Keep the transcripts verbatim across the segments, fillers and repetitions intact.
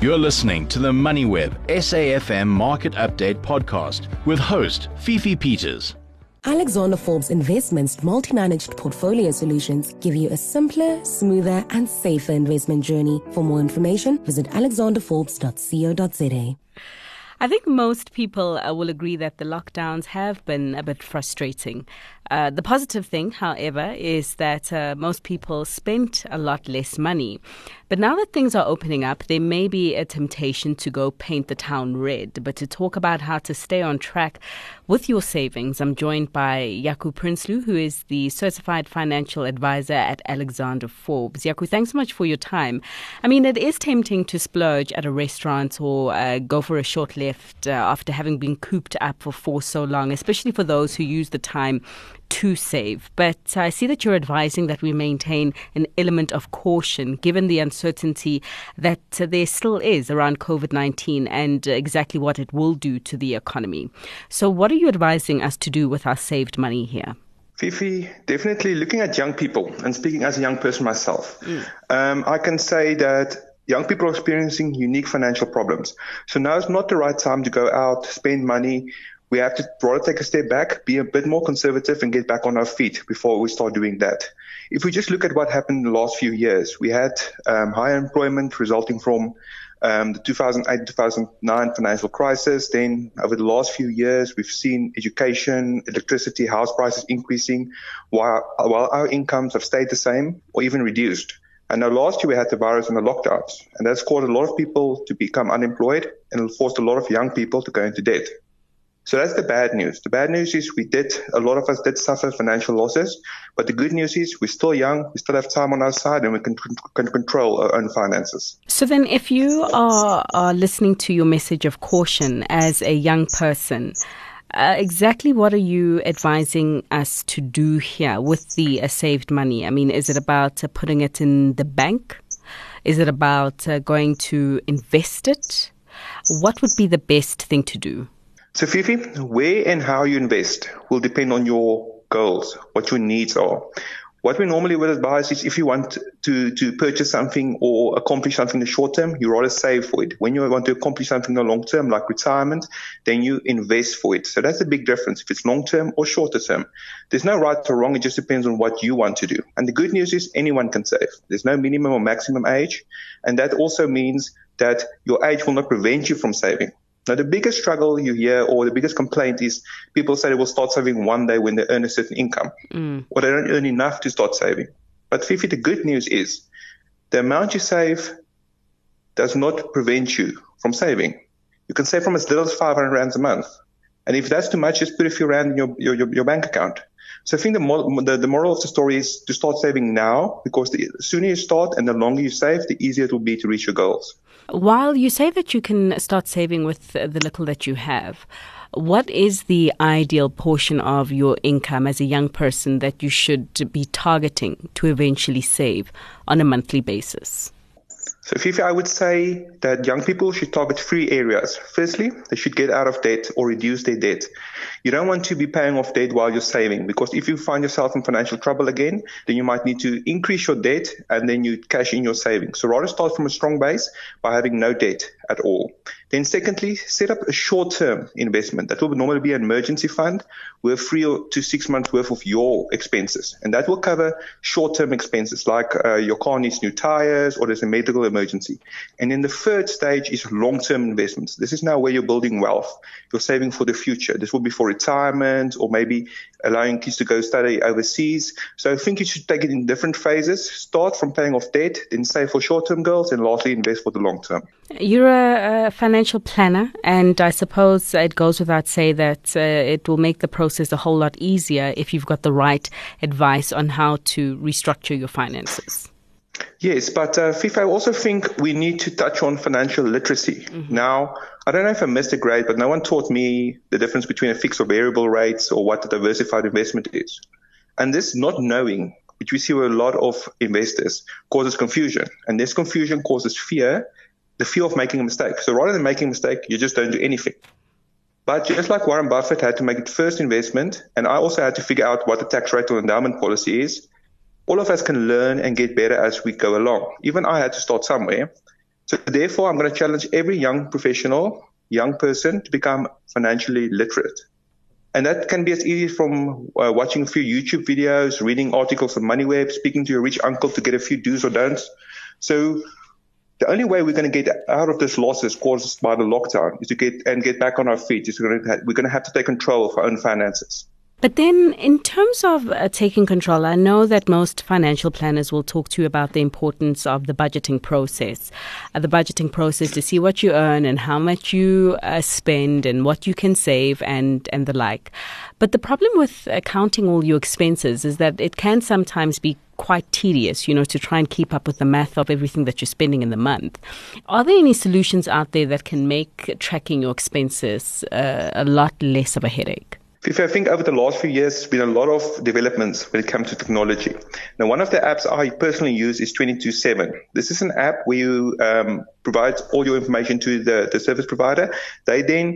You're listening to the MoneyWeb S A F M Market Update podcast with host Fifi Peters. Alexander Forbes Investments multi-managed portfolio solutions give you a simpler, smoother and safer investment journey. For more information, visit alexander forbes dot co dot za. I think most people uh, will agree that the lockdowns have been a bit frustrating. Uh, the positive thing, however, is that uh, most people spent a lot less money. But now that things are opening up, there may be a temptation to go paint the town red. But to talk about how to stay on track with your savings, I'm joined by Yaku Prinsloo, who is the Certified Financial Advisor at Alexander Forbes. Yaku, thanks so much for your time. I mean, it is tempting to splurge at a restaurant or uh, go for a short lift uh, after having been cooped up for, for so long, especially for those who use the time to save. But I see that you're advising that we maintain an element of caution given the uncertainty that uh, there still is around COVID nineteen and uh, exactly what it will do to the economy. So what are you advising us to do with our saved money here? Fifi, definitely looking at young people and speaking as a young person myself, mm. um, I can say that young people are experiencing unique financial problems. So now is not the right time to go out, spend money. We have to rather take a step back, be a bit more conservative and get back on our feet before we start doing that. If we just look at what happened in the last few years, we had um, high unemployment resulting from um, the two thousand eight to two thousand nine financial crisis. Then over the last few years, we've seen education, electricity, house prices increasing while, while our incomes have stayed the same or even reduced. And now last year we had the virus and the lockdowns, and that's caused a lot of people to become unemployed and it forced a lot of young people to go into debt. So that's the bad news. The bad news is we did, a lot of us did suffer financial losses, but the good news is we're still young, we still have time on our side and we can, can control our own finances. So then if you are, are listening to your message of caution as a young person, uh, exactly what are you advising us to do here with the uh, saved money? I mean, is it about uh, putting it in the bank? Is it about uh, going to invest it? What would be the best thing to do? So Fifi, where and how you invest will depend on your goals, what your needs are. What we normally would advise is if you want to, to purchase something or accomplish something in the short term, you rather save for it. When you want to accomplish something in the long term, like retirement, then you invest for it. So that's the big difference, if it's long term or shorter term. There's no right or wrong, it just depends on what you want to do. And the good news is anyone can save. There's no minimum or maximum age. And that also means that your age will not prevent you from saving. Now, the biggest struggle you hear or the biggest complaint is people say they will start saving one day when they earn a certain income mm. or they don't earn enough to start saving. But Fifi, the good news is the amount you save does not prevent you from saving. You can save from as little as five hundred rands a month. And if that's too much, just put a few rand in your, your, your, your bank account. So I think the, mo- the, the moral of the story is to start saving now, because the sooner you start and the longer you save, the easier it will be to reach your goals. While you say that you can start saving with the little that you have, what is the ideal portion of your income as a young person that you should be targeting to eventually save on a monthly basis? So Fifi, I would say that young people should target three areas. Firstly, they should get out of debt or reduce their debt. You don't want to be paying off debt while you're saving, because if you find yourself in financial trouble again, then you might need to increase your debt and then you cash in your savings. So rather start from a strong base by having no debt at all. Then secondly, set up a short-term investment. That will normally be an emergency fund with three to six months worth of your expenses. And that will cover short-term expenses like uh, your car needs new tires or there's a medical emergency. And then the third stage is long-term investments. This is now where you're building wealth. You're saving for the future. This will be for retirement or maybe allowing kids to go study overseas. So I think you should take it in different phases. Start from paying off debt, then save for short-term goals, and lastly invest for the long term. You're a, a financial planner, and I suppose it goes without saying that uh, it will make the process a whole lot easier if you've got the right advice on how to restructure your finances. Yes, but uh, Fifi, I also think we need to touch on financial literacy. Mm-hmm. Now, I don't know if I missed a grade, but no one taught me the difference between a fixed or variable rates or what a diversified investment is. And this not knowing, which we see with a lot of investors, causes confusion. And this confusion causes fear, the fear of making a mistake. So rather than making a mistake, you just don't do anything. But just like Warren Buffett had to make its first investment, and I also had to figure out what the tax rate or endowment policy is, all of us can learn and get better as we go along. Even I had to start somewhere. So therefore, I'm going to challenge every young professional, young person to become financially literate. And that can be as easy from uh, watching a few YouTube videos, reading articles on MoneyWeb, speaking to your rich uncle to get a few do's or don'ts. So the only way we're going to get out of this losses caused by the lockdown is to get and get back on our feet. Is we're going to have, we're going to have to take control of our own finances. But then in terms of uh, taking control, I know that most financial planners will talk to you about the importance of the budgeting process, uh, the budgeting process to see what you earn and how much you uh, spend and what you can save and, and the like. But the problem with accounting all your expenses is that it can sometimes be quite tedious, you know, to try and keep up with the math of everything that you're spending in the month. Are there any solutions out there that can make tracking your expenses uh, a lot less of a headache? I think over the last few years, there's been a lot of developments when it comes to technology. Now, one of the apps I personally use is twenty-two seven. This is an app where you um, provide all your information to the, the service provider. They then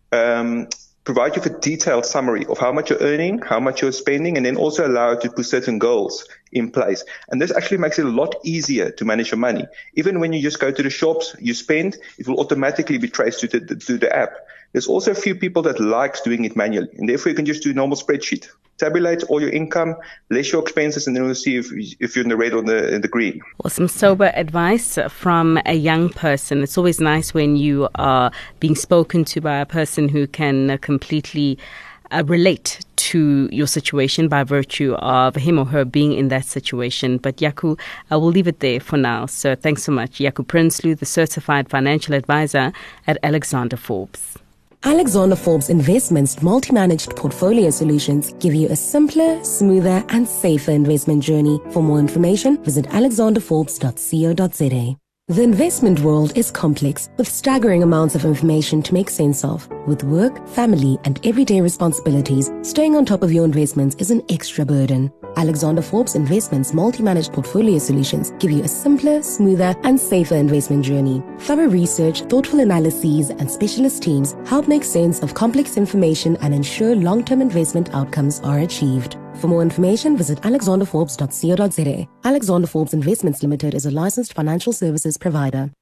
um, provide you with a detailed summary of how much you're earning, how much you're spending, and then also allow you to put certain goals in place. And this actually makes it a lot easier to manage your money. Even when you just go to the shops, you spend, it will automatically be traced to the, to the app. There's also a few people that likes doing it manually, and therefore you can just do a normal spreadsheet. Tabulate all your income, less your expenses, and then we'll see if, if you're in the red or the, in the green. Well, some sober advice from a young person. It's always nice when you are being spoken to by a person who can completely uh, relate to your situation by virtue of him or her being in that situation. But Yaku, I will leave it there for now. So thanks so much. Yaku Prinsloo, the Certified Financial Advisor at Alexander Forbes. Alexander Forbes Investments multi-managed portfolio solutions give you a simpler, smoother and safer investment journey. For more information, visit alexander forbes dot co dot za. The investment world is complex, with staggering amounts of information to make sense of. With work, family and everyday responsibilities, staying on top of your investments is an extra burden. Alexander Forbes Investments multi-managed portfolio solutions give you a simpler, smoother and safer investment journey. Thorough research, thoughtful analyses and specialist teams help make sense of complex information and ensure long-term investment outcomes are achieved. For more information, visit alexander forbes dot co dot za. Alexander Forbes Investments Limited is a licensed financial services provider.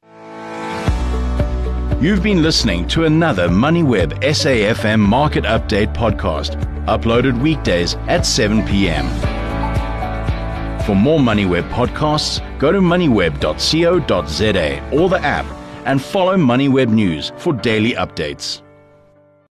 You've been listening to another MoneyWeb S A F M Market Update podcast, uploaded weekdays at seven p.m. For more MoneyWeb podcasts, go to moneyweb dot co dot za or the app and follow MoneyWeb News for daily updates.